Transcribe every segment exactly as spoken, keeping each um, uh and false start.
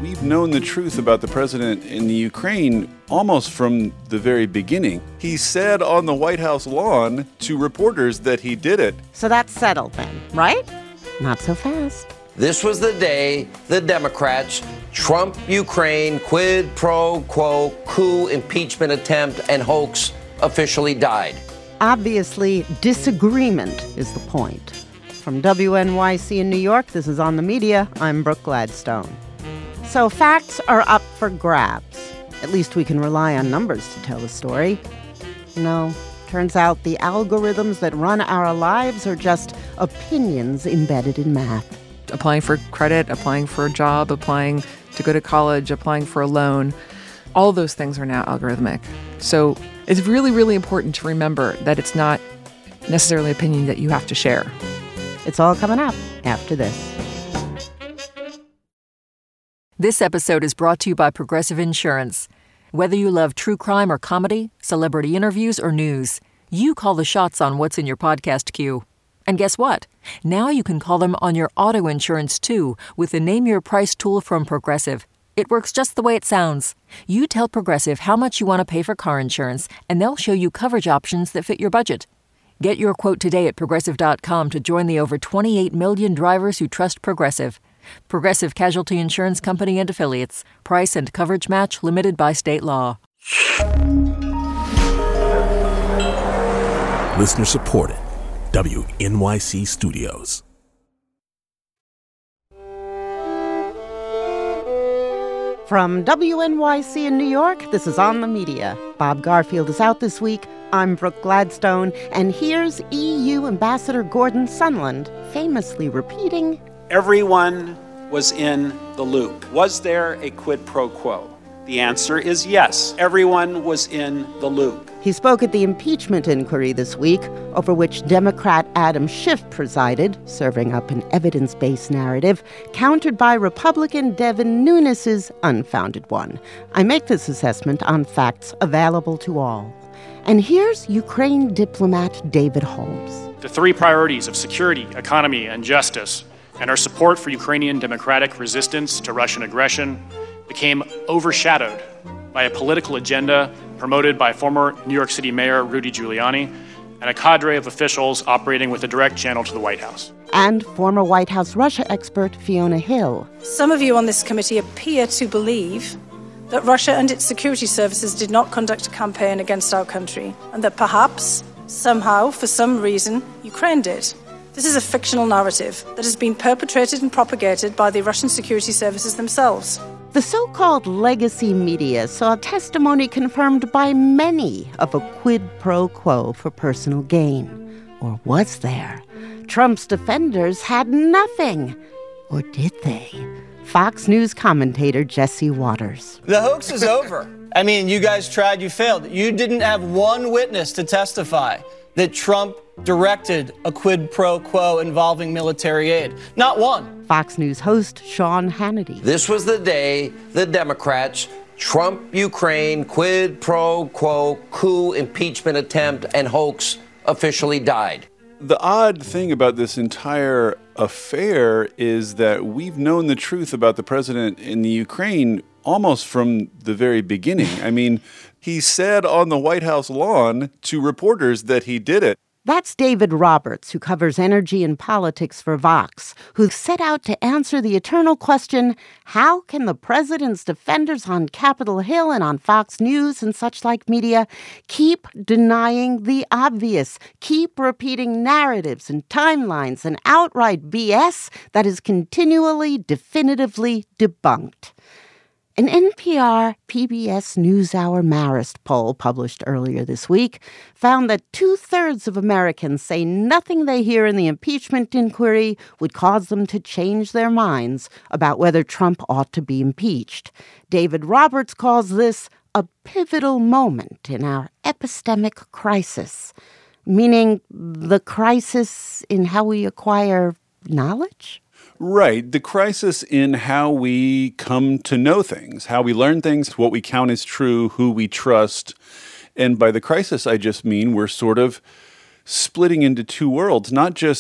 we've known the truth about the president in the Ukraine almost from the very beginning. He said on the White House lawn to reporters that he did it. So that's settled then, right? Not so fast. This was the day the Democrats' Trump Ukraine quid pro quo coup impeachment attempt and hoax officially died. Obviously, disagreement is the point. From W N Y C in New York, this is On the Media. I'm Brooke Gladstone. So facts are up for grabs. At least we can rely on numbers to tell the story. No, turns out the algorithms that run our lives are just opinions embedded in math. Applying for credit, applying for a job, applying to go to college, applying for a loan. All of those things are now algorithmic. So it's really, really important to remember that it's not necessarily an opinion that you have to share. It's all coming up after this. This episode is brought to you by Progressive Insurance. Whether you love true crime or comedy, celebrity interviews or news, you call the shots on what's in your podcast queue. And guess what? Now you can call them on your auto insurance, too, with the Name Your Price tool from Progressive. It works just the way it sounds. You tell Progressive how much you want to pay for car insurance, and they'll show you coverage options that fit your budget. Get your quote today at Progressive dot com to join the over twenty-eight million drivers who trust Progressive. Progressive Casualty Insurance Company and Affiliates. Price and coverage match limited by state law. Listener supported. W N Y C Studios. From W N Y C in New York, this is On the Media. Bob Garfield is out this week. I'm Brooke Gladstone. And here's E U Ambassador Gordon Sondland famously repeating, "Everyone was in the loop. Was there a quid pro quo? The answer is yes. Everyone was in the loop." He spoke at the impeachment inquiry this week, over which Democrat Adam Schiff presided, serving up an evidence-based narrative, countered by Republican Devin Nunes's unfounded one. I make this assessment on facts available to all. And here's Ukraine diplomat David Holmes. The three priorities of security, economy, and justice, and our support for Ukrainian democratic resistance to Russian aggression, became overshadowed by a political agenda promoted by former New York City Mayor Rudy Giuliani and a cadre of officials operating with a direct channel to the White House. And former White House Russia expert Fiona Hill. Some of you on this committee appear to believe that Russia and its security services did not conduct a campaign against our country, and that perhaps, somehow, for some reason, Ukraine did. This is a fictional narrative that has been perpetrated and propagated by the Russian security services themselves. The so-called legacy media saw testimony confirmed by many of a quid pro quo for personal gain. Or was there? Trump's defenders had nothing. Or did they? Fox News commentator Jesse Waters. The hoax is over. I mean, you guys tried, you failed. You didn't have one witness to testify that Trump directed a quid pro quo involving military aid. Not one. Fox News host Sean Hannity. This was the day the Democrats' Trump Ukraine quid pro quo coup impeachment attempt and hoax officially died. The odd thing about this entire affair is that we've known the truth about the president in the Ukraine almost from the very beginning. I mean, he said on the White House lawn to reporters that he did it. That's David Roberts, who covers energy and politics for Vox, who set out to answer the eternal question, how can the president's defenders on Capitol Hill and on Fox News and such like media keep denying the obvious, keep repeating narratives and timelines and outright B S that is continually, definitively debunked? An N P R P B S NewsHour Marist poll published earlier this week found that two-thirds of Americans say nothing they hear in the impeachment inquiry would cause them to change their minds about whether Trump ought to be impeached. David Roberts calls this a pivotal moment in our epistemic crisis, meaning the crisis in how we acquire knowledge? Right. The crisis in how we come to know things, how we learn things, what we count as true, who we trust. And by the crisis, I just mean we're sort of splitting into two worlds, not just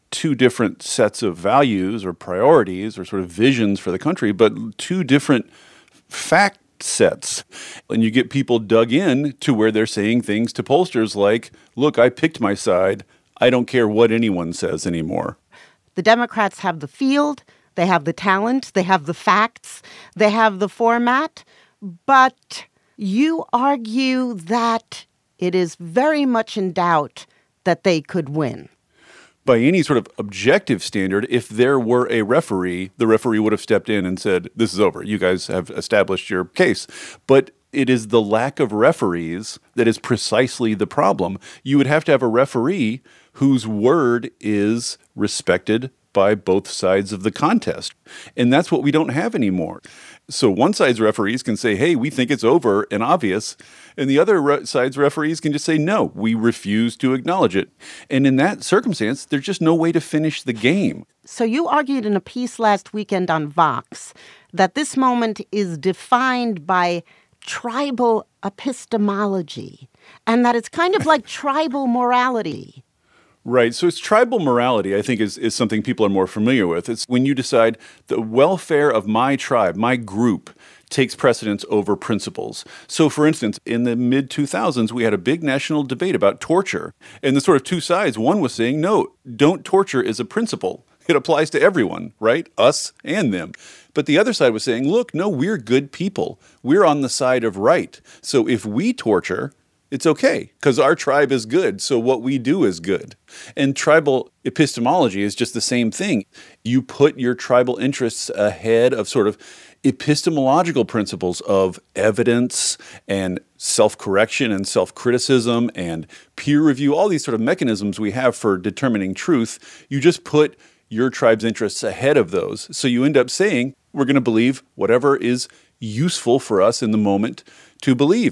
two different sets of values or priorities or sort of visions for the country, but two different fact sets. And you get people dug in to where they're saying things to pollsters like, look, I picked my side. I don't care what anyone says anymore. The Democrats have the field, they have the talent, they have the facts, they have the format, but you argue that it is very much in doubt that they could win. By any sort of objective standard, if there were a referee, the referee would have stepped in and said, this is over. You guys have established your case. But it is the lack of referees that is precisely the problem. You would have to have a referee whose word is respected by both sides of the contest. And that's what we don't have anymore. So one side's referees can say, hey, we think it's over and obvious. And the other re- side's referees can just say, no, we refuse to acknowledge it. And in that circumstance, there's just no way to finish the game. So you argued in a piece last weekend on Vox that this moment is defined by tribal epistemology and that it's kind of like tribal morality. Right. So it's tribal morality, I think, is, is something people are more familiar with. It's when you decide the welfare of my tribe, my group, takes precedence over principles. So, for instance, in the mid two thousands, we had a big national debate about torture. And the sort of two sides, one was saying, no, don't torture is a principle. It applies to everyone, right? Us and them. But the other side was saying, look, no, we're good people. We're on the side of right. So if we torture, it's okay because our tribe is good. So what we do is good. And tribal epistemology is just the same thing. You put your tribal interests ahead of sort of epistemological principles of evidence and self-correction and self-criticism and peer review, all these sort of mechanisms we have for determining truth. You just put your tribe's interests ahead of those. So you end up saying, we're going to believe whatever is useful for us in the moment to believe.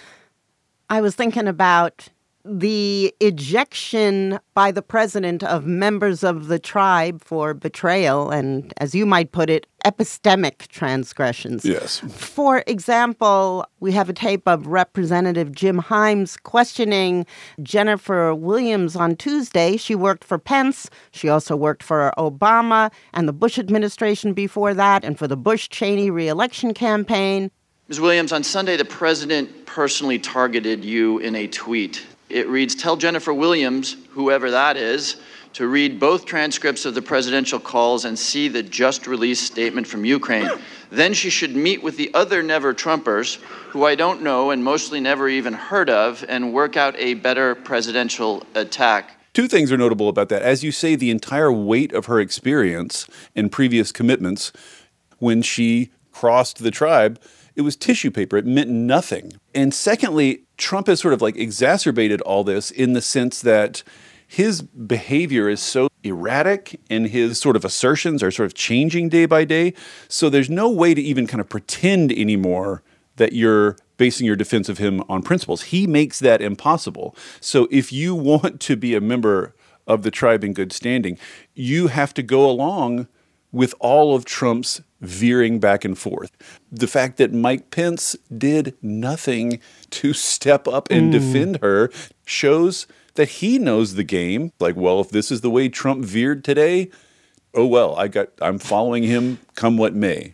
I was thinking about the ejection by the president of members of the tribe for betrayal and, as you might put it, epistemic transgressions. Yes. For example, we have a tape of Representative Jim Himes questioning Jennifer Williams on Tuesday. She worked for Pence. She also worked for Obama and the Bush administration before that and for the Bush-Cheney re-election campaign. Miz Williams, on Sunday, the president personally targeted you in a tweet. It reads, tell Jennifer Williams, whoever that is, to read both transcripts of the presidential calls and see the just-released statement from Ukraine. Then she should meet with the other never-Trumpers, who I don't know and mostly never even heard of, and work out a better presidential attack. Two things are notable about that. As you say, the entire weight of her experience and previous commitments when she crossed the tribe, it was tissue paper. It meant nothing. And secondly, Trump has sort of like exacerbated all this in the sense that his behavior is so erratic and his sort of assertions are sort of changing day by day. So there's no way to even kind of pretend anymore that you're basing your defense of him on principles. He makes that impossible. So if you want to be a member of the tribe in good standing, you have to go along with all of Trump's veering back and forth. The fact that Mike Pence did nothing to step up and mm. defend her shows that he knows the game. Like, well, if this is the way Trump veered today, oh well, I got I'm following him come what may.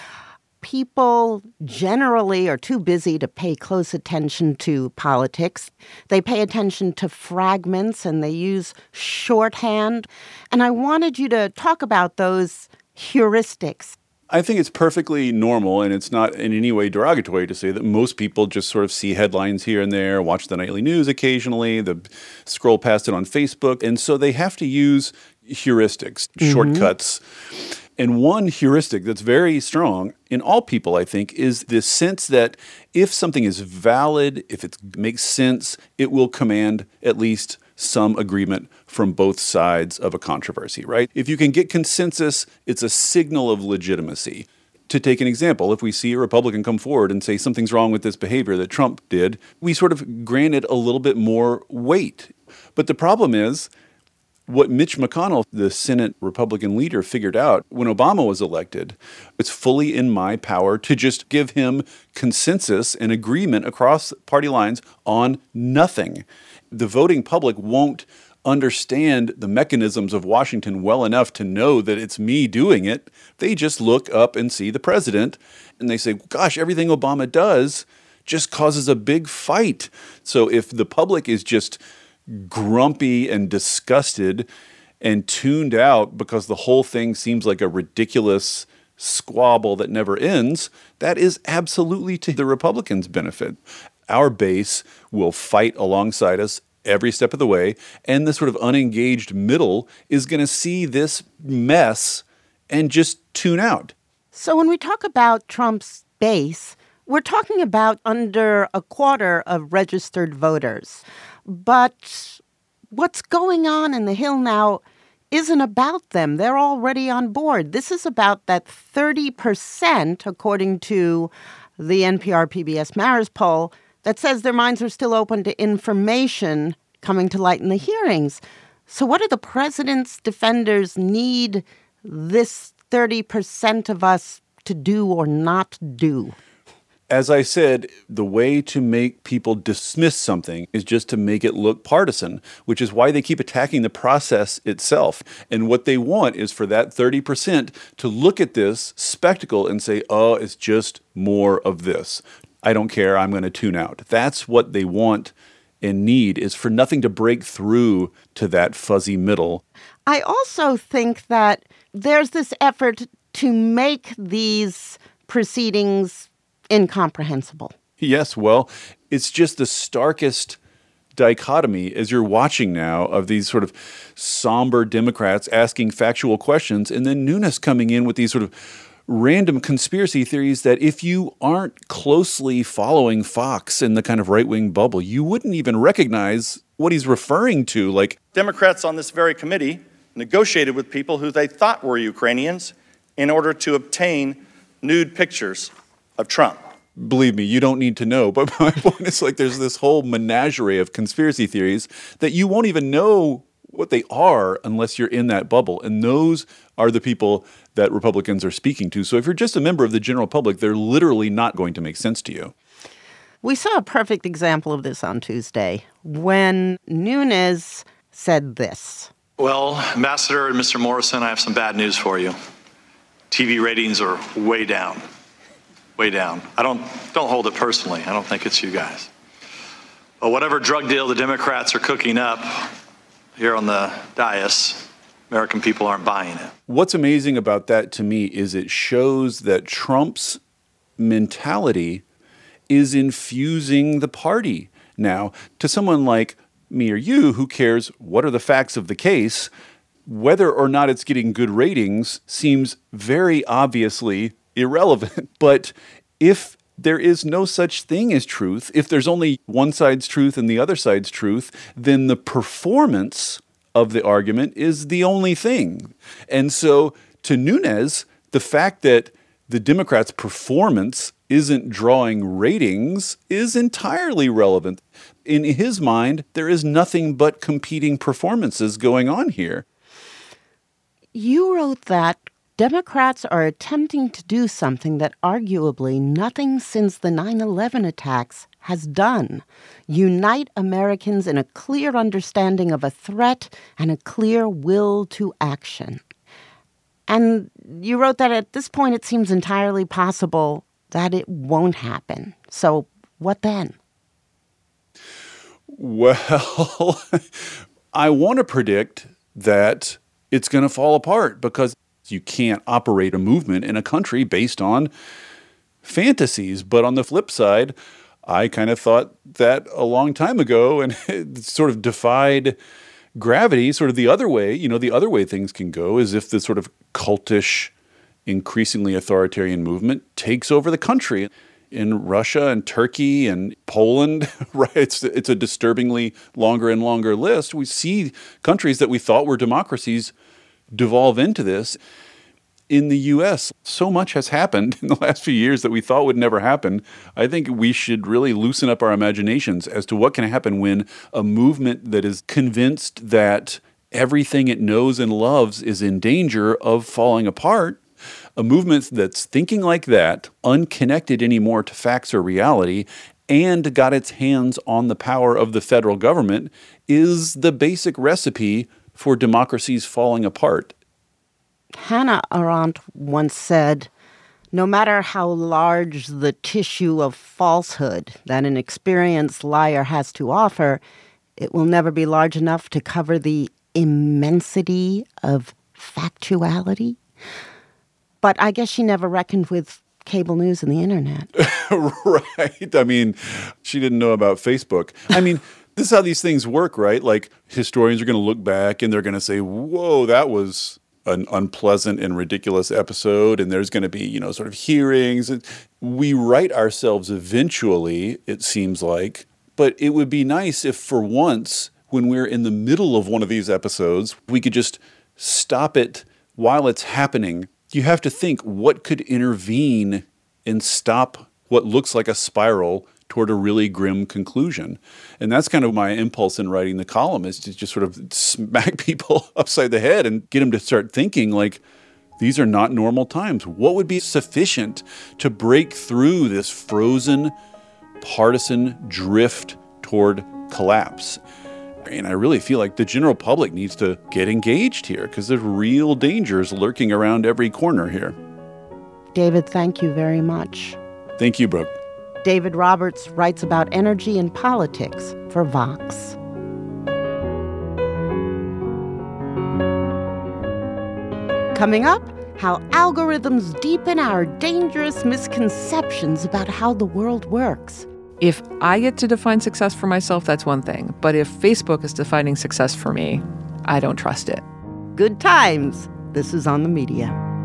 People generally are too busy to pay close attention to politics. They pay attention to fragments and they use shorthand. And I wanted you to talk about those heuristics. I think it's perfectly normal, and it's not in any way derogatory to say that most people just sort of see headlines here and there, watch the nightly news occasionally, the scroll past it on Facebook, and so they have to use heuristics, mm-hmm. shortcuts. And one heuristic that's very strong in all people, I think, is this sense that if something is valid, if it makes sense, it will command at least some agreement from both sides of a controversy, right? If you can get consensus, it's a signal of legitimacy. To take an example, if we see a Republican come forward and say something's wrong with this behavior that Trump did, we sort of grant it a little bit more weight. But the problem is, what Mitch McConnell, the Senate Republican leader, figured out when Obama was elected, it's fully in my power to just give him consensus and agreement across party lines on nothing. The voting public won't understand the mechanisms of Washington well enough to know that it's me doing it. They just look up and see the president and they say, gosh, everything Obama does just causes a big fight. So if the public is just grumpy and disgusted and tuned out because the whole thing seems like a ridiculous squabble that never ends, that is absolutely to the Republicans' benefit. Our base will fight alongside us every step of the way, and the sort of unengaged middle is going to see this mess and just tune out. So when we talk about Trump's base, we're talking about under a quarter of registered voters. But what's going on in the Hill now isn't about them. They're already on board. This is about that thirty percent, according to the N P R P B S Marist poll, that says their minds are still open to information coming to light in the hearings. So what do the president's defenders need this thirty percent of us to do or not do? As I said, the way to make people dismiss something is just to make it look partisan, which is why they keep attacking the process itself. And what they want is for that thirty percent to look at this spectacle and say, oh, it's just more of this. I don't care. I'm going to tune out. That's what they want and need, is for nothing to break through to that fuzzy middle. I also think that there's this effort to make these proceedings incomprehensible. Yes, well, it's just the starkest dichotomy as you're watching now of these sort of somber Democrats asking factual questions and then Nunes coming in with these sort of random conspiracy theories that if you aren't closely following Fox in the kind of right-wing bubble, you wouldn't even recognize what he's referring to. Like, Democrats on this very committee negotiated with people who they thought were Ukrainians in order to obtain nude pictures of Trump. Believe me, you don't need to know. But my point is, like, there's this whole menagerie of conspiracy theories that you won't even know what they are unless you're in that bubble. And those are the people that Republicans are speaking to. So if you're just a member of the general public, they're literally not going to make sense to you. We saw a perfect example of this on Tuesday when Nunes said this. Well, Ambassador and Mister Morrison, I have some bad news for you. T V ratings are way down. Way down. I don't don't hold it personally. I don't think it's you guys. But whatever drug deal the Democrats are cooking up here on the dais, American people aren't buying it. What's amazing about that to me is it shows that Trump's mentality is infusing the party now. To someone like me or you who cares what are the facts of the case, whether or not it's getting good ratings seems very obviously irrelevant. But if there is no such thing as truth, if there's only one side's truth and the other side's truth, then the performance of the argument is the only thing. And so to Nunes, the fact that the Democrats' performance isn't drawing ratings is entirely relevant. In his mind, there is nothing but competing performances going on here. You wrote that Democrats are attempting to do something that arguably nothing since the nine eleven attacks has done. Unite Americans in a clear understanding of a threat and a clear will to action. And you wrote that at this point it seems entirely possible that it won't happen. So what then? Well, I want to predict that it's going to fall apart because you can't operate a movement in a country based on fantasies. But on the flip side, I kind of thought that a long time ago, and it sort of defied gravity, sort of the other way. You know, the other way things can go is if the sort of cultish, increasingly authoritarian movement takes over the country. In Russia and Turkey and Poland, right? It's, it's a disturbingly longer and longer list. We see countries that we thought were democracies devolve into this. In the U S, so much has happened in the last few years that we thought would never happen. I think we should really loosen up our imaginations as to what can happen when a movement that is convinced that everything it knows and loves is in danger of falling apart. A movement that's thinking like that, unconnected anymore to facts or reality, and got its hands on the power of the federal government is the basic recipe for democracies falling apart. Hannah Arendt once said, "No matter how large the tissue of falsehood that an experienced liar has to offer, it will never be large enough to cover the immensity of factuality." But I guess she never reckoned with cable news and the internet. Right. I mean, she didn't know about Facebook. I mean, this is how these things work, right? Like, historians are going to look back and they're going to say, whoa, that was an unpleasant and ridiculous episode. And there's going to be, you know, sort of hearings. We right ourselves eventually, it seems like. But it would be nice if for once, when we're in the middle of one of these episodes, we could just stop it while it's happening. You have to think, what could intervene and stop what looks like a spiral toward a really grim conclusion? And that's kind of my impulse in writing the column, is to just sort of smack people upside the head and get them to start thinking, like, these are not normal times. What would be sufficient to break through this frozen, partisan drift toward collapse? And I really feel like the general public needs to get engaged here, because there's real dangers lurking around every corner here. David, thank you very much. Thank you, Brooke. David Roberts writes about energy and politics for Vox. Coming up, how algorithms deepen our dangerous misconceptions about how the world works. If I get to define success for myself, that's one thing. But if Facebook is defining success for me, I don't trust it. Good times. This is On the Media.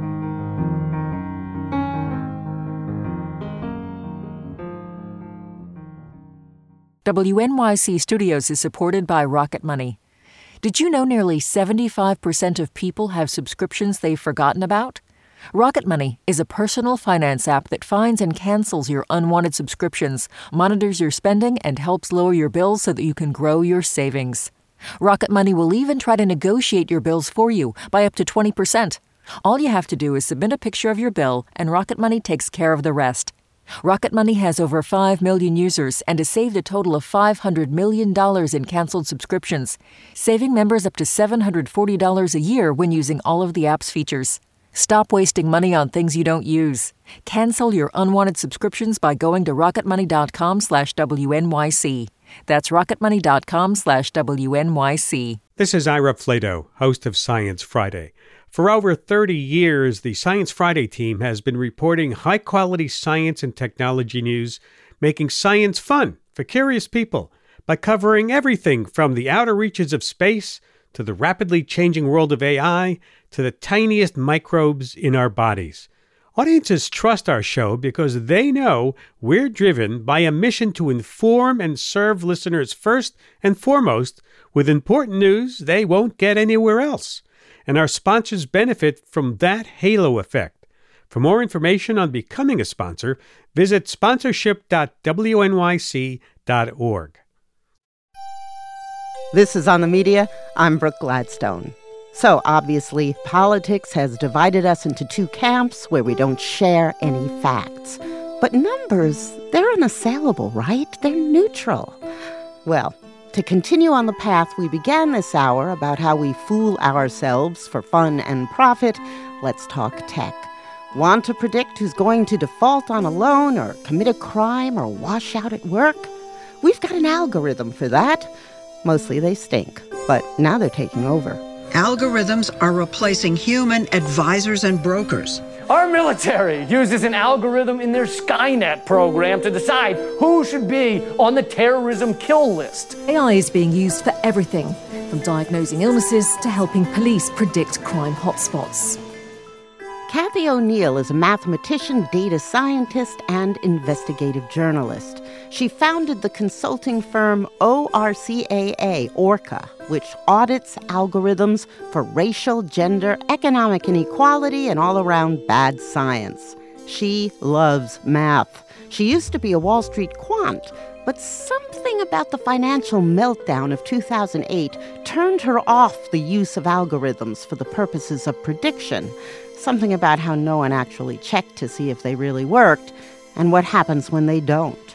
W N Y C Studios is supported by Rocket Money. Did you know nearly seventy-five percent of people have subscriptions they've forgotten about? Rocket Money is a personal finance app that finds and cancels your unwanted subscriptions, monitors your spending, and helps lower your bills so that you can grow your savings. Rocket Money will even try to negotiate your bills for you by up to twenty percent. All you have to do is submit a picture of your bill, and Rocket Money takes care of the rest. Rocket Money has over five million users and has saved a total of five hundred million dollars in canceled subscriptions, saving members up to seven hundred forty dollars a year when using all of the app's features. Stop wasting money on things you don't use. Cancel your unwanted subscriptions by going to rocketmoney.com slash WNYC. That's rocketmoney.com slash WNYC. This is Ira Flato, host of Science Friday. For over thirty years, the Science Friday team has been reporting high-quality science and technology news, making science fun for curious people by covering everything from the outer reaches of space to the rapidly changing world of A I to the tiniest microbes in our bodies. Audiences trust our show because they know we're driven by a mission to inform and serve listeners first and foremost with important news they won't get anywhere else. And our sponsors benefit from that halo effect. For more information on becoming a sponsor, visit sponsorship dot W N Y C dot org. This is On the Media. I'm Brooke Gladstone. So, obviously, politics has divided us into two camps where we don't share any facts. But numbers, they're unassailable, right? They're neutral. Well, to continue on the path we began this hour about how we fool ourselves for fun and profit, let's talk tech. Want to predict who's going to default on a loan or commit a crime or wash out at work? We've got an algorithm for that. Mostly they stink, but now they're taking over. Algorithms are replacing human advisors and brokers. Our military uses an algorithm in their Skynet program to decide who should be on the terrorism kill list. A I is being used for everything, from diagnosing illnesses to helping police predict crime hotspots. Kathy O'Neill is a mathematician, data scientist, and investigative journalist. She founded the consulting firm O R C A A, ORCA, which audits algorithms for racial, gender, economic inequality, and all-around bad science. She loves math. She used to be a Wall Street quant, but something about the financial meltdown of two thousand eight turned her off the use of algorithms for the purposes of prediction. Something about how no one actually checked to see if they really worked, and what happens when they don't.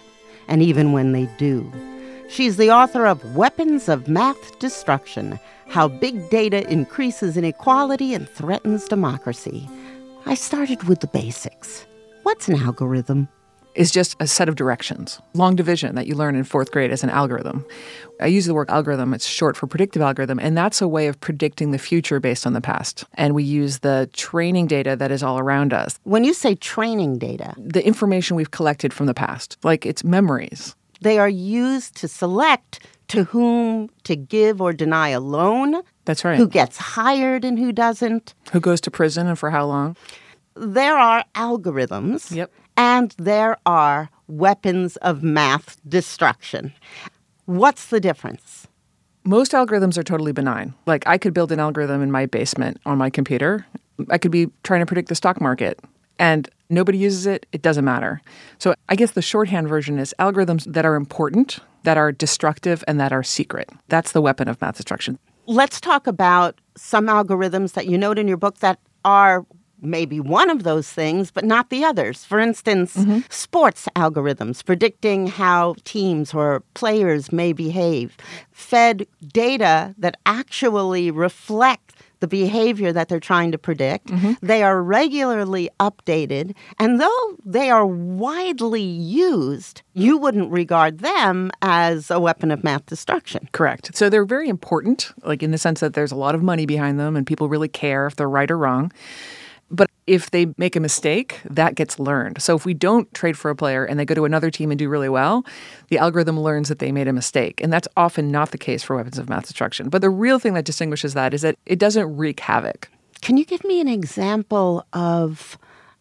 and even when they do. She's the author of Weapons of Math Destruction: How Big Data Increases Inequality and Threatens Democracy. I started with the basics. What's an algorithm? Is just a set of directions. Long division that you learn in fourth grade as an algorithm. I use the word algorithm, it's short for predictive algorithm, and that's a way of predicting the future based on the past. And we use the training data that is all around us. When you say training data, the information we've collected from the past, like it's memories. They are used to select to whom to give or deny a loan. That's right. Who gets hired and who doesn't. Who goes to prison and for how long. There are algorithms. Yep. And there are weapons of math destruction. What's the difference? Most algorithms are totally benign. Like, I could build an algorithm in my basement on my computer. I could be trying to predict the stock market, and nobody uses it. It doesn't matter. So I guess the shorthand version is algorithms that are important, that are destructive, and that are secret. That's the weapon of math destruction. Let's talk about some algorithms that you note in your book that are maybe one of those things, but not the others. For instance, mm-hmm. sports algorithms predicting how teams or players may behave, fed data that actually reflect the behavior that they're trying to predict. Mm-hmm. They are regularly updated, and though they are widely used, you wouldn't regard them as a weapon of math destruction. Correct. So they're very important, like in the sense that there's a lot of money behind them and people really care if they're right or wrong. But if they make a mistake, that gets learned. So if we don't trade for a player and they go to another team and do really well, the algorithm learns that they made a mistake. And that's often not the case for weapons of math destruction. But the real thing that distinguishes that is that it doesn't wreak havoc. Can you give me an example of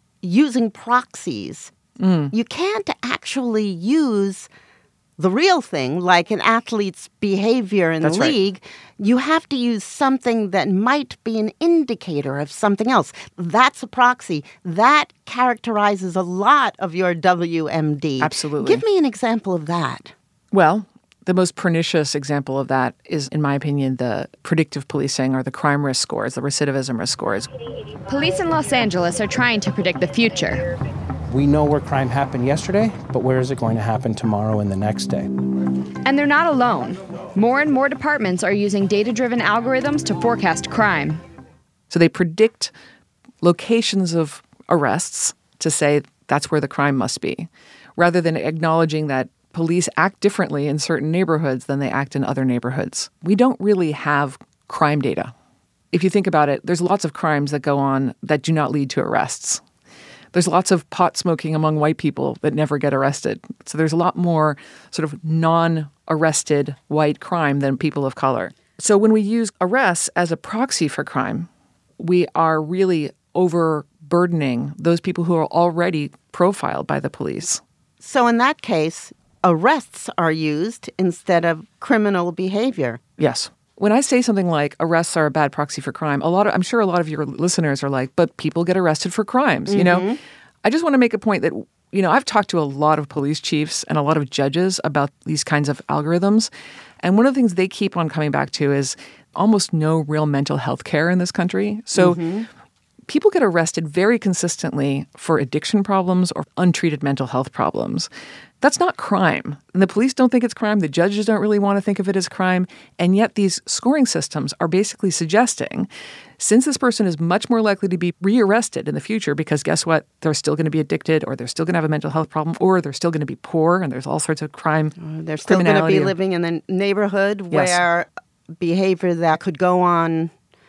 using proxies? Mm. You can't actually use the real thing, like an athlete's behavior in That's the league. Right. You have to use something that might be an indicator of something else. That's a proxy. That characterizes a lot of your W M D. Absolutely. Give me an example of that. Well, the most pernicious example of that is, in my opinion, the predictive policing or the crime risk scores, the recidivism risk scores. Police in Los Angeles are trying to predict the future. We know where crime happened yesterday, but where is it going to happen tomorrow and the next day? And they're not alone. More and more departments are using data-driven algorithms to forecast crime. So they predict locations of arrests to say that's where the crime must be, rather than acknowledging that police act differently in certain neighborhoods than they act in other neighborhoods. We don't really have crime data. If you think about it, there's lots of crimes that go on that do not lead to arrests. There's lots of pot smoking among white people that never get arrested. So there's a lot more sort of non-arrested white crime than people of color. So when we use arrests as a proxy for crime, we are really overburdening those people who are already profiled by the police. So in that case, arrests are used instead of criminal behavior. Yes. When I say something like arrests are a bad proxy for crime, a lot of I'm sure a lot of your listeners are like, but people get arrested for crimes, mm-hmm. you know? I just want to make a point that, you know, I've talked to a lot of police chiefs and a lot of judges about these kinds of algorithms. And one of the things they keep on coming back to is almost no real mental health care in this country. So mm-hmm. people get arrested very consistently for addiction problems or untreated mental health problems. That's not crime. And the police don't think it's crime. The judges don't really want to think of it as crime. And yet these scoring systems are basically suggesting, since this person is much more likely to be rearrested in the future because guess what? They're still going to be addicted, or they're still going to have a mental health problem, or they're still going to be poor, and there's all sorts of crime. Uh, they're still going to be living in a neighborhood Yes. where behavior that could go on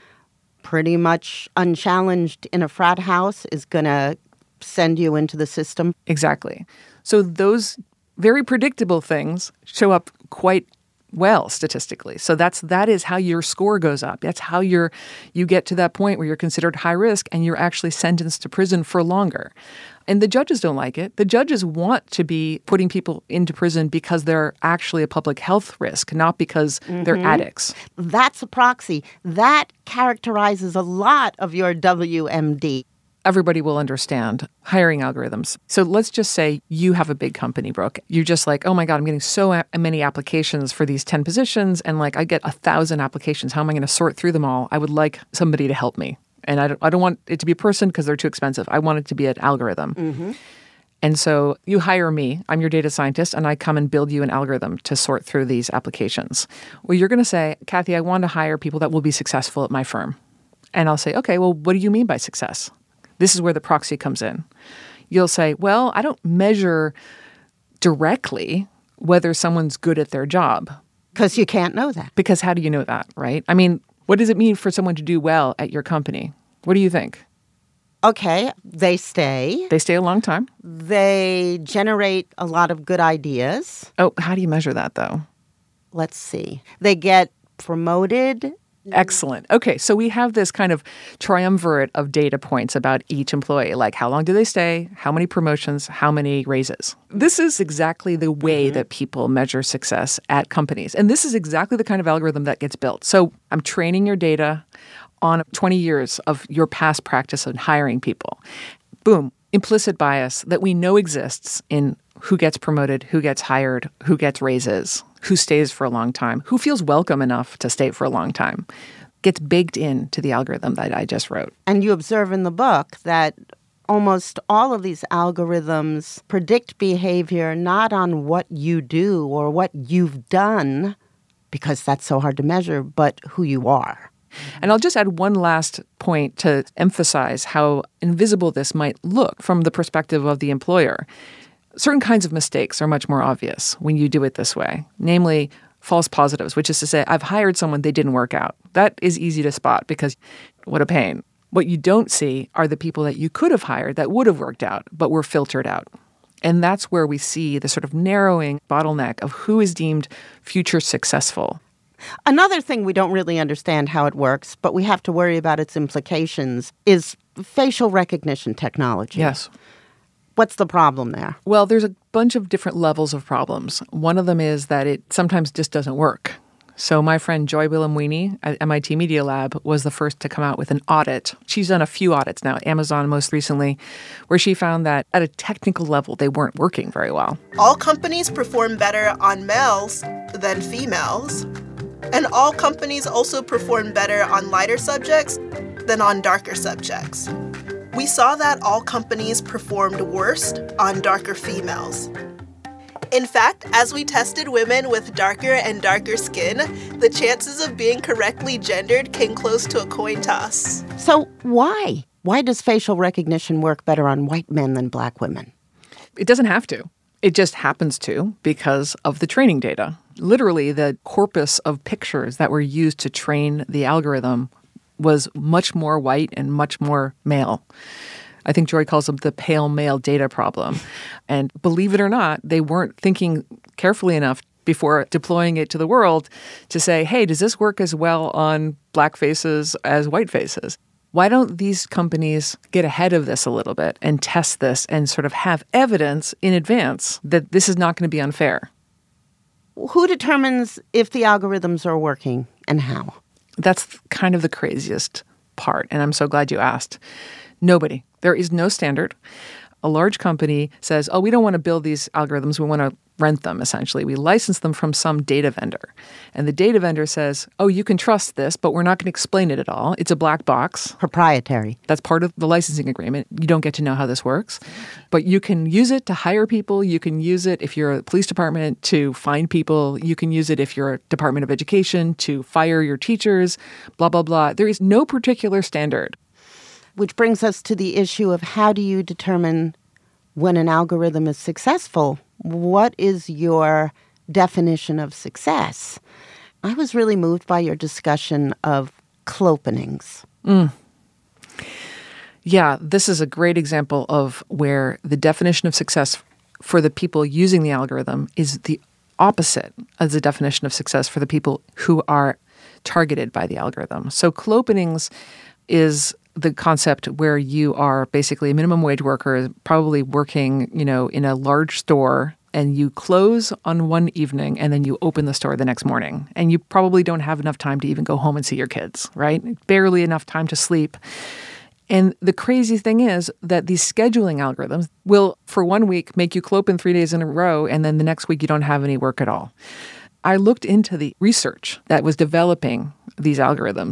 pretty much unchallenged in a frat house is going to send you into the system. Exactly. So those very predictable things show up quite well statistically. So that's that is how your score goes up. That's how you're you get to that point where you're considered high risk and you're actually sentenced to prison for longer. And the judges don't like it. The judges want to be putting people into prison because they're actually a public health risk, not because mm-hmm. they're addicts. That's a proxy. That characterizes a lot of your W M D. Everybody will understand hiring algorithms. So let's just say you have a big company, Brooke. You're just like, oh my God, I'm getting so a- many applications for these ten positions. And like, I get a thousand applications. How am I going to sort through them all? I would like somebody to help me. And I don't, I don't want it to be a person because they're too expensive. I want it to be an algorithm. Mm-hmm. And so you hire me, I'm your data scientist, and I come and build you an algorithm to sort through these applications. Well, you're going to say, Kathy, I want to hire people that will be successful at my firm. And I'll say, okay, well, what do you mean by success? This is where the proxy comes in. You'll say, well, I don't measure directly whether someone's good at their job. Because you can't know that. Because how do you know that, right? I mean, what does it mean for someone to do well at your company? What do you think? Okay, they stay. They stay a long time. They generate a lot of good ideas. Oh, how do you measure that, though? Let's see. They get promoted. Excellent. Okay, so we have this kind of triumvirate of data points about each employee, like how long do they stay, how many promotions, how many raises. This is exactly the way mm-hmm. that people measure success at companies. And this is exactly the kind of algorithm that gets built. So I'm training your data on twenty years of your past practice of hiring people. Boom, implicit bias that we know exists in who gets promoted, who gets hired, who gets raises, who stays for a long time, who feels welcome enough to stay for a long time, gets baked into the algorithm that I just wrote. And you observe in the book that almost all of these algorithms predict behavior not on what you do or what you've done, because that's so hard to measure, but who you are. And I'll just add one last point to emphasize how invisible this might look from the perspective of the employer. Certain kinds of mistakes are much more obvious when you do it this way, namely false positives, which is to say, I've hired someone, they didn't work out. That is easy to spot because what a pain. What you don't see are the people that you could have hired that would have worked out, but were filtered out. And that's where we see the sort of narrowing bottleneck of who is deemed future successful. Another thing we don't really understand how it works, but we have to worry about its implications, is facial recognition technology. Yes. What's the problem there? Well, there's a bunch of different levels of problems. One of them is that it sometimes just doesn't work. So my friend Joy Wilhelmini at M I T Media Lab was the first to come out with an audit. She's done a few audits now, Amazon most recently, where she found that at a technical level, they weren't working very well. All companies perform better on males than females. And all companies also perform better on lighter subjects than on darker subjects. We saw that all companies performed worst on darker females. In fact, as we tested women with darker and darker skin, the chances of being correctly gendered came close to a coin toss. So why? Why does facial recognition work better on white men than black women? It doesn't have to. It just happens to because of the training data. Literally, the corpus of pictures that were used to train the algorithm was much more white and much more male. I think Joy calls them the pale male data problem. And believe it or not, they weren't thinking carefully enough before deploying it to the world to say, hey, does this work as well on black faces as white faces? Why don't these companies get ahead of this a little bit and test this and sort of have evidence in advance that this is not going to be unfair? Who determines if the algorithms are working and how? That's kind of the craziest part, and I'm so glad you asked. Nobody. There is no standard. A large company says, oh, we don't want to build these algorithms. We want to rent them, essentially. We license them from some data vendor. And the data vendor says, oh, you can trust this, but we're not going to explain it at all. It's a black box. Proprietary. That's part of the licensing agreement. You don't get to know how this works. But you can use it to hire people. You can use it if you're a police department to find people. You can use it if you're a Department of Education to fire your teachers, blah, blah, blah. There is no particular standard. Which brings us to the issue of how do you determine when an algorithm is successful? What is your definition of success? I was really moved by your discussion of clopenings. Mm. Yeah, this is a great example of where the definition of success for the people using the algorithm is the opposite of the definition of success for the people who are targeted by the algorithm. So clopenings is the concept where you are basically a minimum wage worker, probably working, you know, in a large store, and you close on one evening and then you open the store the next morning. And you probably don't have enough time to even go home and see your kids, right? Barely enough time to sleep. And the crazy thing is that these scheduling algorithms will, for one week, make you clopen three days in a row, and then the next week you don't have any work at all. I looked into the research that was developing these algorithms.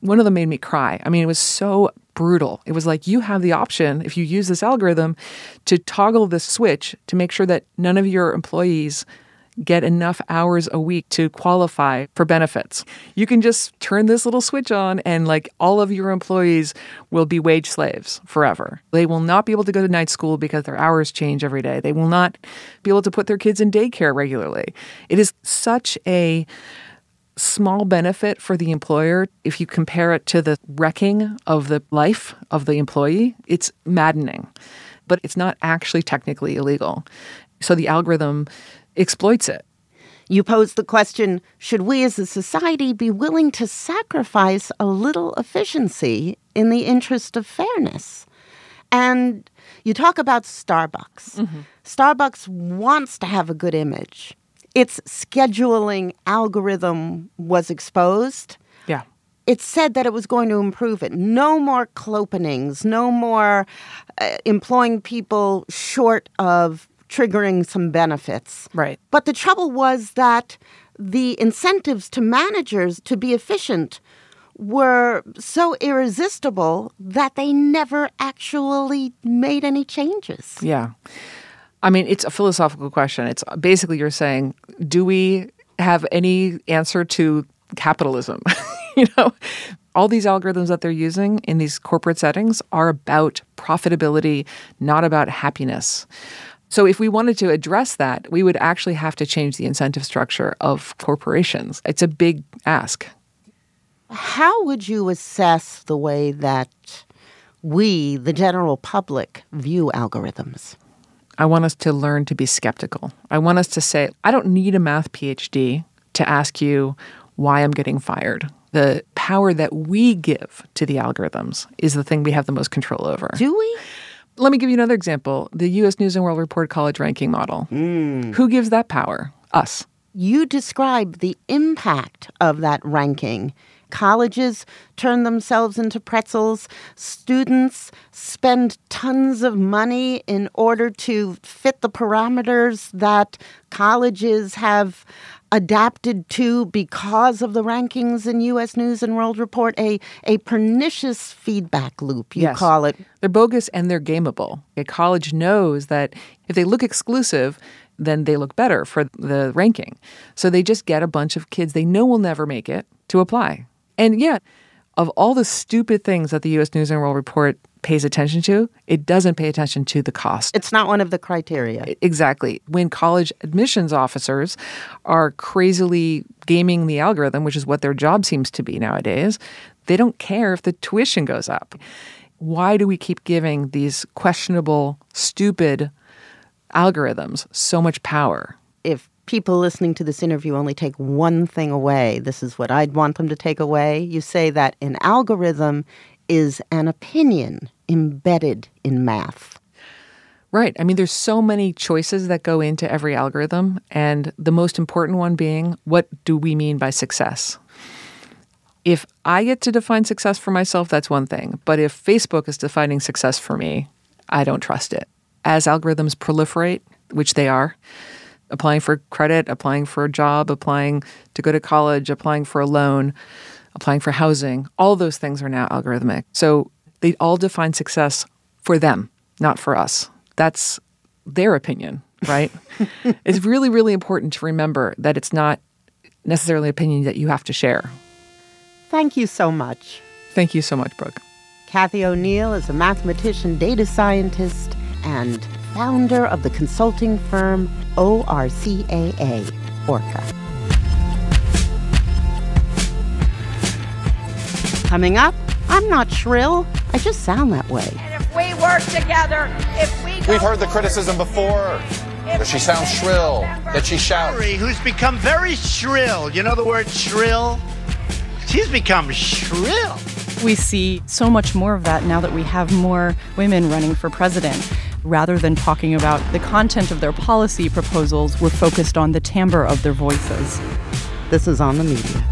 One of them made me cry. I mean, it was so brutal. It was like, you have the option, if you use this algorithm, to toggle this switch to make sure that none of your employees get enough hours a week to qualify for benefits. You can just turn this little switch on and like all of your employees will be wage slaves forever. They will not be able to go to night school because their hours change every day. They will not be able to put their kids in daycare regularly. It is such a small benefit for the employer. If you compare it to the wrecking of the life of the employee, it's maddening. But it's not actually technically illegal. So the algorithm exploits it. You pose the question, should we as a society be willing to sacrifice a little efficiency in the interest of fairness? And you talk about Starbucks. Mm-hmm. Starbucks wants to have a good image. Its scheduling algorithm was exposed. Yeah. It said that it was going to improve it. No more clopenings, no more uh, employing people short of triggering some benefits. Right. But the trouble was that the incentives to managers to be efficient were so irresistible that they never actually made any changes. Yeah. I mean, it's a philosophical question. It's basically you're saying, do we have any answer to capitalism? You know, all these algorithms that they're using in these corporate settings are about profitability, not about happiness. So if we wanted to address that, we would actually have to change the incentive structure of corporations. It's a big ask. How would you assess the way that we, the general public, view algorithms? I want us to learn to be skeptical. I want us to say, I don't need a math P H D to ask you why I'm getting fired. The power that we give to the algorithms is the thing we have the most control over. Do we? Let me give you another example. The U S News and World Report college ranking model. Mm. Who gives that power? Us. You describe the impact of that ranking. Colleges turn themselves into pretzels. Students spend tons of money in order to fit the parameters that colleges have adapted to because of the rankings in U S News and World Report, a, a pernicious feedback loop, you yes. call it. They're bogus and they're gameable. A college knows that if they look exclusive, then they look better for the ranking. So they just get a bunch of kids they know will never make it to apply. And yet, of all the stupid things that the U S News and World Report pays attention to, it doesn't pay attention to the cost. It's not one of the criteria. Exactly. When college admissions officers are crazily gaming the algorithm, which is what their job seems to be nowadays, they don't care if the tuition goes up. Why do we keep giving these questionable, stupid algorithms so much power? If people listening to this interview only take one thing away, this is what I'd want them to take away. You say that an algorithm is an opinion embedded in math. Right. I mean, there's so many choices that go into every algorithm, and the most important one being, what do we mean by success? If I get to define success for myself, that's one thing. But if Facebook is defining success for me, I don't trust it. As algorithms proliferate, which they are, applying for credit, applying for a job, applying to go to college, applying for a loan, applying for housing, all those things are now algorithmic. So they all define success for them, not for us. That's their opinion, right? It's really, really important to remember that it's not necessarily an opinion that you have to share. Thank you so much. Thank you so much, Brooke. Cathy O'Neil is a mathematician, data scientist, and founder of the consulting firm O R C A A, Orca. Coming up, I'm not shrill. I just sound that way. And if we work together, if we We've heard the criticism before that she sounds shrill, that she shouts. Who's become very shrill. You know the word shrill? She's become shrill. We see so much more of that now that we have more women running for president. Rather than talking about the content of their policy proposals, we're focused on the timbre of their voices. This is On the Media.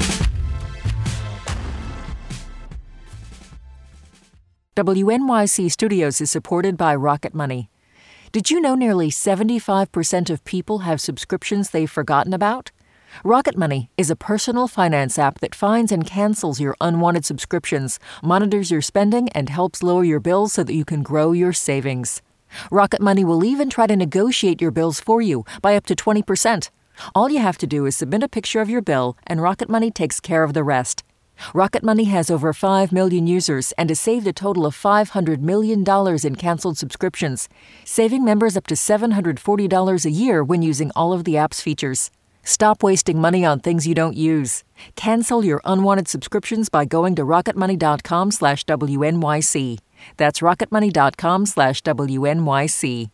W N Y C Studios is supported by Rocket Money. Did you know nearly seventy-five percent of people have subscriptions they've forgotten about? Rocket Money is a personal finance app that finds and cancels your unwanted subscriptions, monitors your spending, and helps lower your bills so that you can grow your savings. Rocket Money will even try to negotiate your bills for you by up to twenty percent. All you have to do is submit a picture of your bill, and Rocket Money takes care of the rest. Rocket Money has over five million users and has saved a total of five hundred million dollars in canceled subscriptions, saving members up to seven hundred forty dollars a year when using all of the app's features. Stop wasting money on things you don't use. Cancel your unwanted subscriptions by going to rocketmoney.com slash WNYC. That's rocketmoney.com slash WNYC.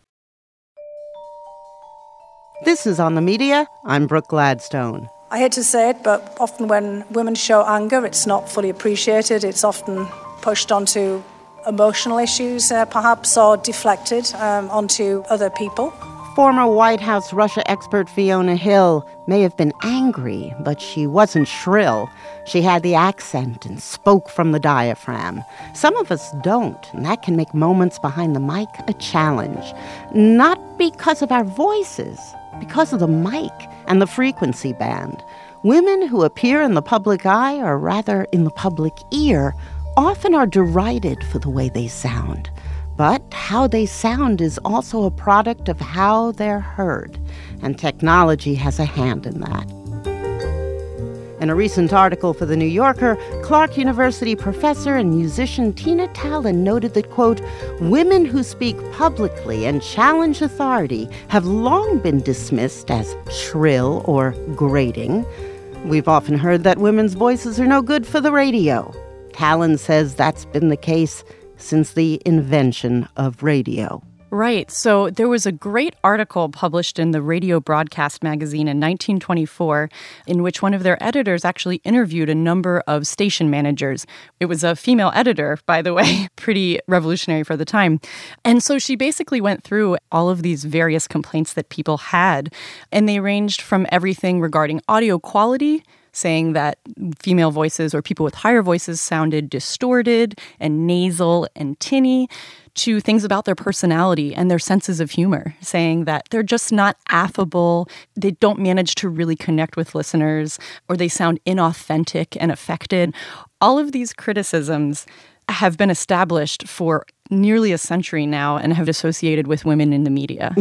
This is On the Media. I'm Brooke Gladstone. I hate to say it, but often when women show anger, it's not fully appreciated. It's often pushed onto emotional issues, uh, perhaps, or deflected um, onto other people. Former White House Russia expert Fiona Hill may have been angry, but she wasn't shrill. She had the accent and spoke from the diaphragm. Some of us don't, and that can make moments behind the mic a challenge. Not because of our voices, because of the mic and the frequency band. Women who appear in the public eye, or rather in the public ear, often are derided for the way they sound. But how they sound is also a product of how they're heard, and technology has a hand in that. In a recent article for The New Yorker, Clark University professor and musician Tina Talon noted that, quote, women who speak publicly and challenge authority have long been dismissed as shrill or grating. We've often heard that women's voices are no good for the radio. Talon says that's been the case since the invention of radio. Right. So there was a great article published in the Radio Broadcast magazine in nineteen twenty-four in which one of their editors actually interviewed a number of station managers. It was a female editor, by the way, pretty revolutionary for the time. And so she basically went through all of these various complaints that people had, and they ranged from everything regarding audio quality, saying that female voices or people with higher voices sounded distorted and nasal and tinny, to things about their personality and their senses of humor, saying that they're just not affable, they don't manage to really connect with listeners, or they sound inauthentic and affected. All of these criticisms have been established for nearly a century now and have associated with women in the media.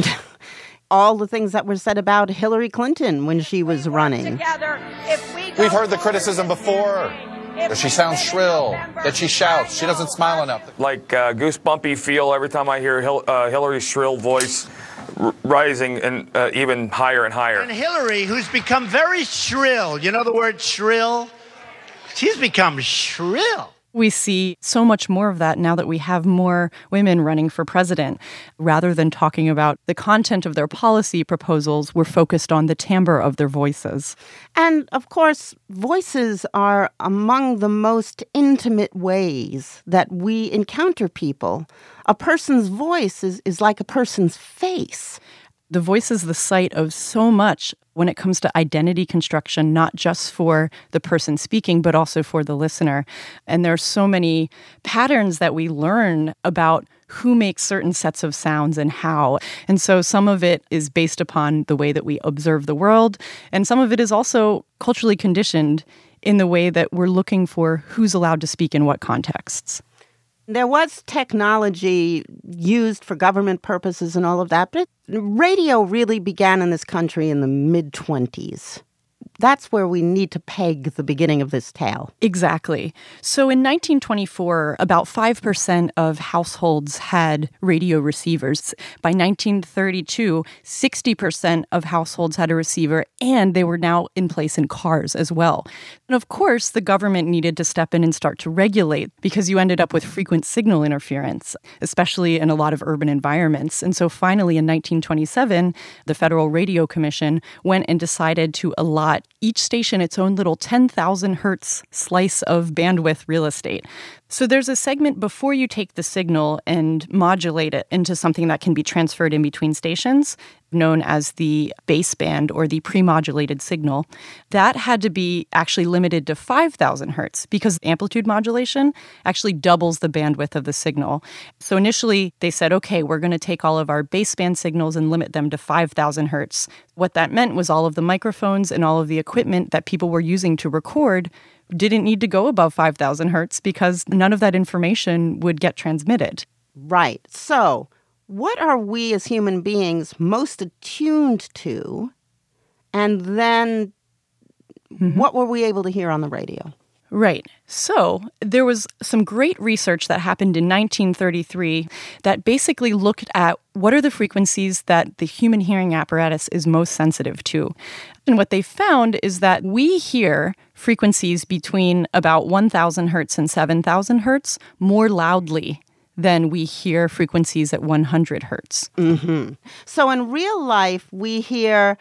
All the things that were said about Hillary Clinton when she was running. Together, if we We've heard the criticism before. That she sounds shrill, that she shouts, she doesn't smile enough. Like uh, goosebumpy feel every time I hear Hil- uh, Hillary's shrill voice r- rising and uh, even higher and higher. And Hillary, who's become very shrill, you know the word shrill? She's become shrill. We see so much more of that now that we have more women running for president. Rather than talking about the content of their policy proposals, we're focused on the timbre of their voices. And, of course, voices are among the most intimate ways that we encounter people. A person's voice is, is like a person's face. The voice is the site of so much when it comes to identity construction, not just for the person speaking, but also for the listener. And there are so many patterns that we learn about who makes certain sets of sounds and how. And so some of it is based upon the way that we observe the world, and some of it is also culturally conditioned in the way that we're looking for who's allowed to speak in what contexts. There was technology used for government purposes and all of that, but radio really began in this country in the mid-twenties. That's where we need to peg the beginning of this tale. Exactly. So in nineteen twenty-four, about five percent of households had radio receivers. By nineteen thirty-two, sixty percent of households had a receiver, and they were now in place in cars as well. And of course, the government needed to step in and start to regulate because you ended up with frequent signal interference, especially in a lot of urban environments. And so finally, in nineteen twenty-seven, the Federal Radio Commission went and decided to allot each station its own little ten thousand hertz slice of bandwidth real estate. So there's a segment before you take the signal and modulate it into something that can be transferred in between stations, known as the baseband or the pre-modulated signal. That had to be actually limited to five thousand hertz because amplitude modulation actually doubles the bandwidth of the signal. So initially they said, okay, we're going to take all of our baseband signals and limit them to five thousand hertz. What that meant was all of the microphones and all of the equipment that people were using to record didn't need to go above five thousand hertz because none of that information would get transmitted. Right. So what are we as human beings most attuned to? And then mm-hmm. what were we able to hear on the radio? Right. So there was some great research that happened in nineteen thirty-three that basically looked at what are the frequencies that the human hearing apparatus is most sensitive to. And what they found is that we hear frequencies between about one thousand hertz and seven thousand hertz more loudly than we hear frequencies at one hundred hertz. Mm-hmm. So in real life, we hear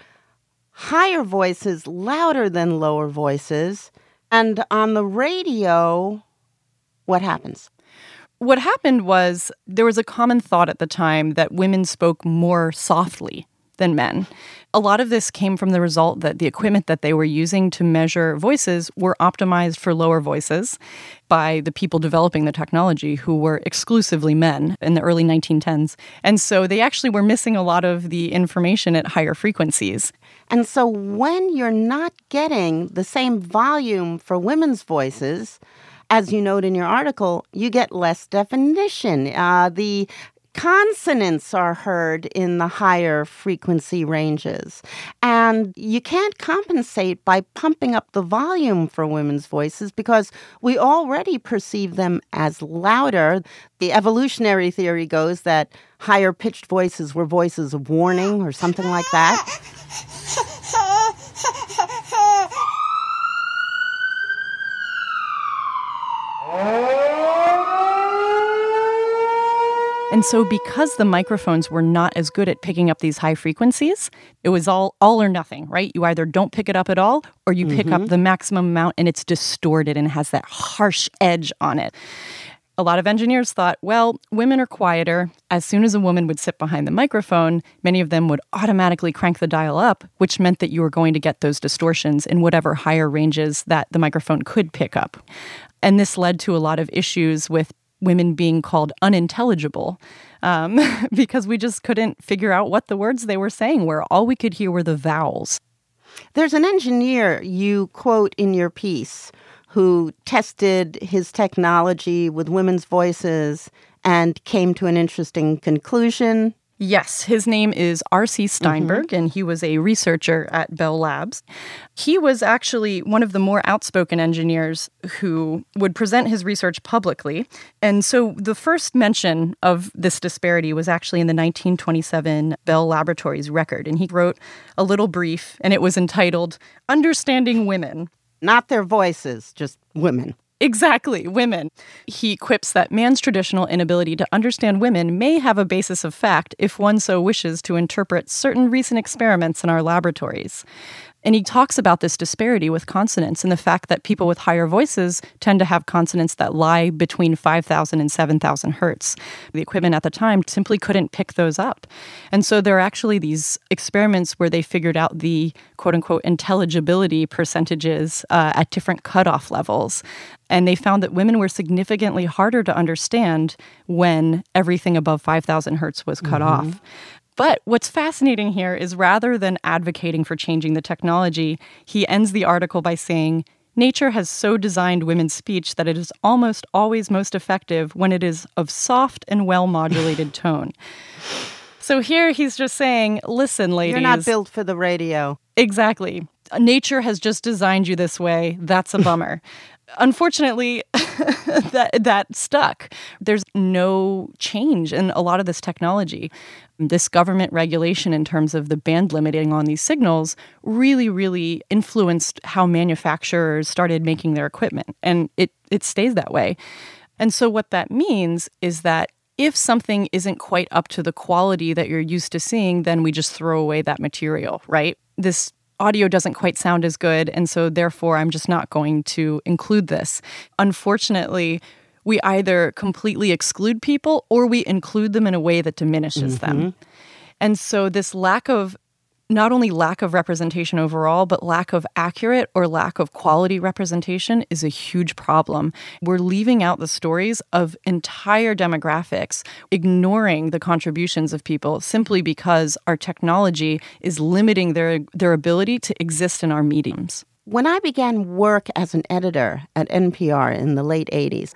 higher voices louder than lower voices. And on the radio, what happens? What happened was there was a common thought at the time that women spoke more softly than men. A lot of this came from the result that the equipment that they were using to measure voices were optimized for lower voices by the people developing the technology who were exclusively men in the early nineteen tens. And so they actually were missing a lot of the information at higher frequencies. And so when you're not getting the same volume for women's voices, as you note in your article, you get less definition. Uh, the consonants are heard in the higher frequency ranges. And you can't compensate by pumping up the volume for women's voices because we already perceive them as louder. The evolutionary theory goes that higher pitched voices were voices of warning or something like that. And so because the microphones were not as good at picking up these high frequencies, it was all all or nothing, right? You either don't pick it up at all or you mm-hmm. pick up the maximum amount and it's distorted and has that harsh edge on it. A lot of engineers thought, well, women are quieter. As soon as a woman would sit behind the microphone, many of them would automatically crank the dial up, which meant that you were going to get those distortions in whatever higher ranges that the microphone could pick up. And this led to a lot of issues with women being called unintelligible um, because we just couldn't figure out what the words they were saying were. All we could hear were the vowels. There's an engineer you quote in your piece who tested his technology with women's voices and came to an interesting conclusion. Yes, his name is R C Steinberg, mm-hmm. and he was a researcher at Bell Labs. He was actually one of the more outspoken engineers who would present his research publicly. And so the first mention of this disparity was actually in the nineteen twenty-seven Bell Laboratories record. And he wrote a little brief, and it was entitled, Understanding Women. Not their voices, just women. Exactly, women. He quips that man's traditional inability to understand women may have a basis of fact if one so wishes to interpret certain recent experiments in our laboratories. And he talks about this disparity with consonants and the fact that people with higher voices tend to have consonants that lie between five thousand and seven thousand hertz. The equipment at the time simply couldn't pick those up. And so there are actually these experiments where they figured out the quote-unquote intelligibility percentages uh, at different cutoff levels. And they found that women were significantly harder to understand when everything above five thousand hertz was cut mm-hmm. off. But what's fascinating here is rather than advocating for changing the technology, he ends the article by saying, nature has so designed women's speech that it is almost always most effective when it is of soft and well-modulated tone. So here he's just saying, listen, ladies. You're not built for the radio. Exactly. Nature has just designed you this way. That's a bummer. Unfortunately, that that stuck. There's no change in a lot of this technology. This government regulation in terms of the band limiting on these signals really, really influenced how manufacturers started making their equipment. And it, it stays that way. And so what that means is that if something isn't quite up to the quality that you're used to seeing, then we just throw away that material, right? This audio doesn't quite sound as good, and so therefore I'm just not going to include this. Unfortunately, we either completely exclude people or we include them in a way that diminishes Mm-hmm. them. And so this lack of, not only lack of representation overall, but lack of accurate or lack of quality representation is a huge problem. We're leaving out the stories of entire demographics, ignoring the contributions of people simply because our technology is limiting their, their ability to exist in our mediums. When I began work as an editor at N P R in the late eighties,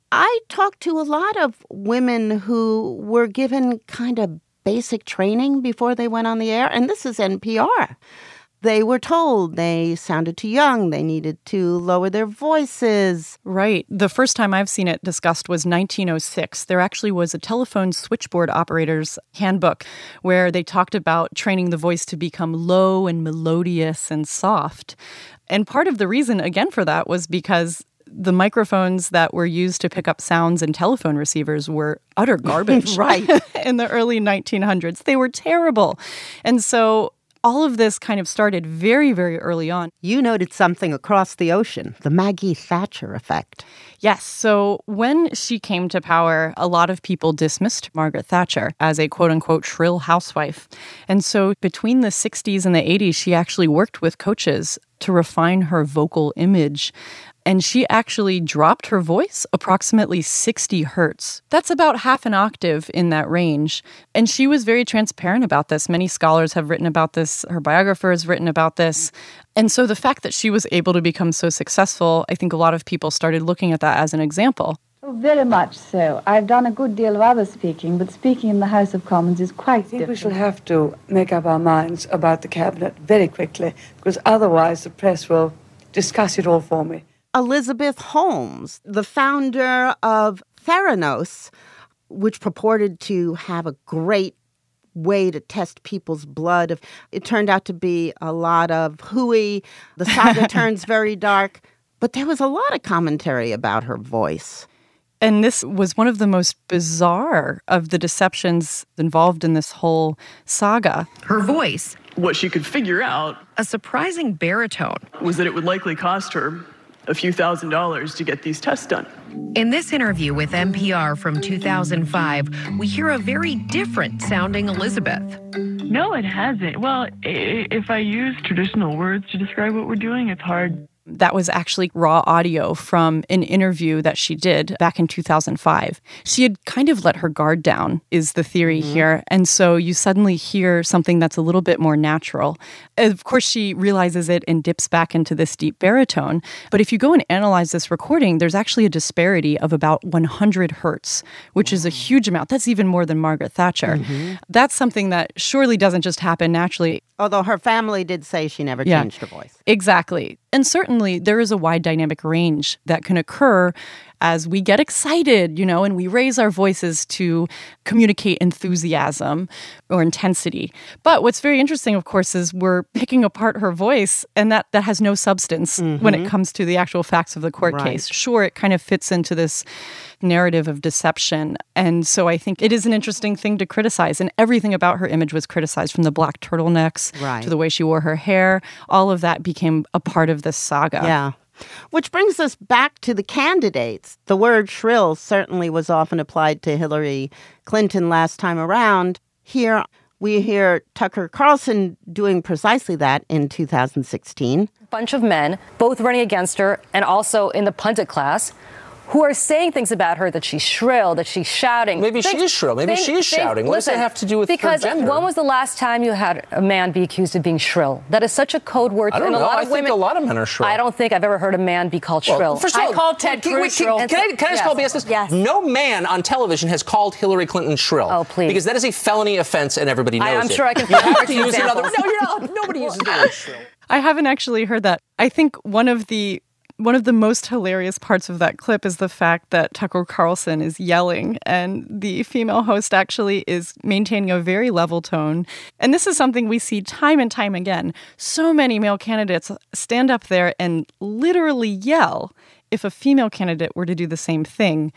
I talked to a lot of women who were given kind of basic training before they went on the air, and this is N P R. They were told they sounded too young, they needed to lower their voices. Right. The first time I've seen it discussed was nineteen oh six. There actually was a telephone switchboard operator's handbook where they talked about training the voice to become low and melodious and soft. And part of the reason, again, for that was because the microphones that were used to pick up sounds in telephone receivers were utter garbage. Right. In the early nineteen hundreds. They were terrible. And so all of this kind of started very, very early on. You noted something across the ocean, the Maggie Thatcher effect. Yes. So when she came to power, a lot of people dismissed Margaret Thatcher as a quote-unquote shrill housewife. And so between the sixties and the eighties, she actually worked with coaches to refine her vocal image. And she actually dropped her voice approximately sixty hertz. That's about half an octave in that range. And she was very transparent about this. Many scholars have written about this. Her biographer has written about this. And so the fact that she was able to become so successful, I think a lot of people started looking at that as an example. Oh, very much so. I've done a good deal of other speaking, but speaking in the House of Commons is quite different. I think we shall have to make up our minds about the cabinet very quickly, because otherwise the press will discuss it all for me. Elizabeth Holmes, the founder of Theranos, which purported to have a great way to test people's blood. It turned out to be a lot of hooey. The saga turns very dark. But there was a lot of commentary about her voice. And this was one of the most bizarre of the deceptions involved in this whole saga. Her voice. What she could figure out, a surprising baritone, was that it would likely cost her a few thousand dollars to get these tests done. In this interview with N P R from two thousand five, we hear a very different sounding Elizabeth. No, it hasn't. Well, if I use traditional words to describe what we're doing, it's hard. That was actually raw audio from an interview that she did back in two thousand five. She had kind of let her guard down, is the theory mm-hmm. here. And so you suddenly hear something that's a little bit more natural. Of course, she realizes it and dips back into this deep baritone. But if you go and analyze this recording, there's actually a disparity of about one hundred hertz, which is a huge amount. That's even more than Margaret Thatcher. Mm-hmm. That's something that surely doesn't just happen naturally. Although her family did say she never yeah, changed her voice. Exactly. And certainly there is a wide dynamic range that can occur as we get excited, you know, and we raise our voices to communicate enthusiasm or intensity. But what's very interesting, of course, is we're picking apart her voice, and that, that has no substance mm-hmm. when it comes to the actual facts of the court right. case. Sure, it kind of fits into this narrative of deception. And so I think it is an interesting thing to criticize. And everything about her image was criticized, from the black turtlenecks right. to the way she wore her hair. All of that became a part of this saga. Yeah. Which brings us back to the candidates. The word shrill certainly was often applied to Hillary Clinton last time around. Here we hear Tucker Carlson doing precisely that in two thousand sixteen. A bunch of men, both running against her and also in the pundit class, who are saying things about her, that she's shrill, that she's shouting. Maybe think, she is shrill. Maybe think, she is think, shouting. What listen, does that have to do with because her gender? When was the last time you had a man be accused of being shrill? That is such a code word. I don't and know. A lot I of think women, a lot of men are shrill. I don't think I've ever heard a man be called well, shrill. First of all, I called Ted can, Cruz can, shrill. Can, can, I, can I just yes. call B S this? Yes. No man on television has called Hillary Clinton shrill. Oh, please. Because that is a felony offense, and everybody knows I, I'm it. sure I can you find have to use examples. another. No, you're not. Nobody uses the word shrill. I haven't actually heard that. I think one of the One of the most hilarious parts of that clip is the fact that Tucker Carlson is yelling and the female host actually is maintaining a very level tone. And this is something we see time and time again. So many male candidates stand up there and literally yell. If a female candidate were to do the same thing,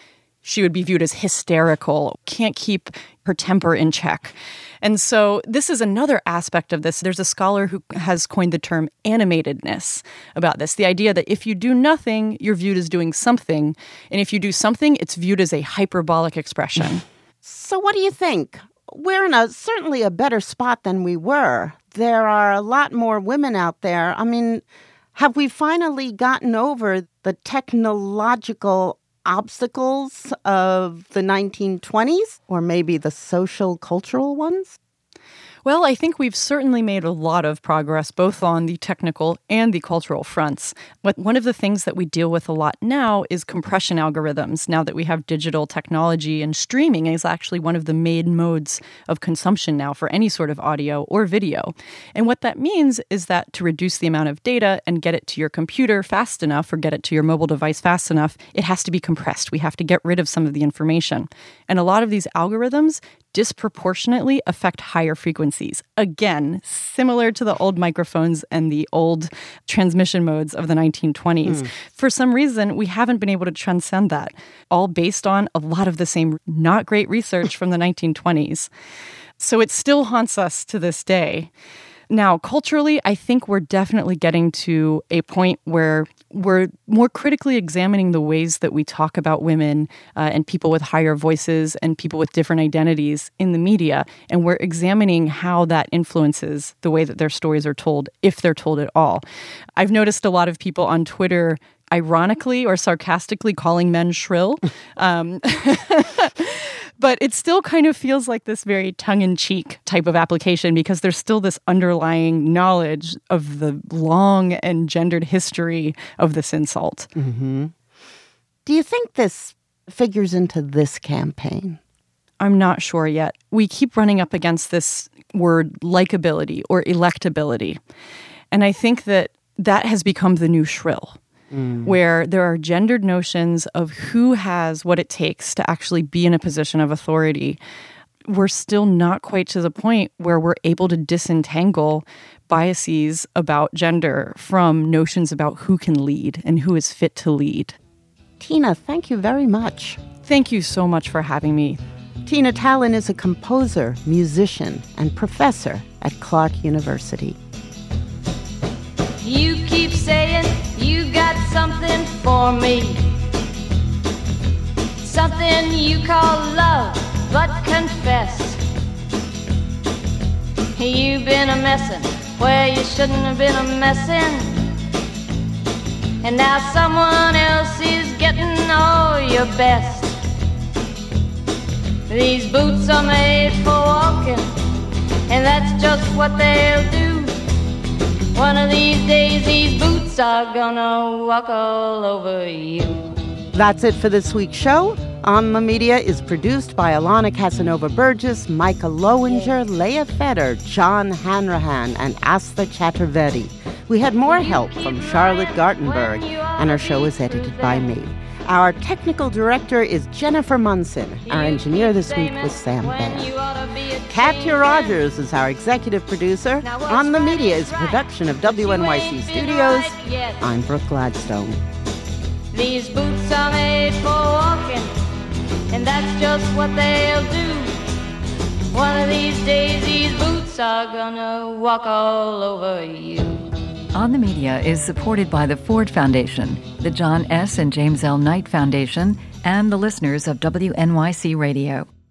she would be viewed as hysterical, can't keep her temper in check. And so this is another aspect of this. There's a scholar who has coined the term animatedness about this, the idea that if you do nothing, you're viewed as doing something. And if you do something, it's viewed as a hyperbolic expression. So what do you think? We're in a certainly a better spot than we were. There are a lot more women out there. I mean, have we finally gotten over the technological obstacles of the nineteen twenties, or maybe the social cultural ones? Well, I think we've certainly made a lot of progress, both on the technical and the cultural fronts. But one of the things that we deal with a lot now is compression algorithms. Now that we have digital technology, and streaming is actually one of the main modes of consumption now for any sort of audio or video. And what that means is that to reduce the amount of data and get it to your computer fast enough, or get it to your mobile device fast enough, it has to be compressed. We have to get rid of some of the information. And a lot of these algorithms disproportionately affect higher frequencies. Again, similar to the old microphones and the old transmission modes of the nineteen twenties. Mm. For some reason, we haven't been able to transcend that, all based on a lot of the same not great research from the nineteen twenties. So it still haunts us to this day. Now, culturally, I think we're definitely getting to a point where we're more critically examining the ways that we talk about women uh, and people with higher voices and people with different identities in the media. And we're examining how that influences the way that their stories are told, if they're told at all. I've noticed a lot of people on Twitter ironically or sarcastically calling men shrill. Um, but it still kind of feels like this very tongue-in-cheek type of application, because there's still this underlying knowledge of the long and gendered history of this insult. Mm-hmm. Do you think this figures into this campaign? I'm not sure yet. We keep running up against this word likability or electability. And I think that that has become the new shrill. Mm. Where there are gendered notions of who has what it takes to actually be in a position of authority. We're still not quite to the point where we're able to disentangle biases about gender from notions about who can lead and who is fit to lead. Tina, thank you very much. Thank you so much for having me. Tina Tallon is a composer, musician, and professor at Clark University. You keep saying you got something for me, something you call love, but confess you've been a messin' where you shouldn't have been a messin', and now someone else is getting all your best. These boots are made for walking, and that's just what they'll do. One of these days, these boots are gonna walk all over you. That's it for this week's show. On the Media is produced by Alana Casanova-Burgess, Micah Lowinger, Leah Feder, John Hanrahan, and Asta Chaturvedi. We had more help from Charlotte Gartenberg, and our show is edited by me. Our technical director is Jennifer Munson. Our engineer this week was Sam Baer. Katya Rogers is our executive producer. On the Media is a production of W N Y C Studios. I'm Brooke Gladstone. These boots are made for walking, and that's just what they'll do. One of these days, these boots are gonna walk all over you. On the Media is supported by the Ford Foundation, the John S. and James L. Knight Foundation, and the listeners of W N Y C Radio.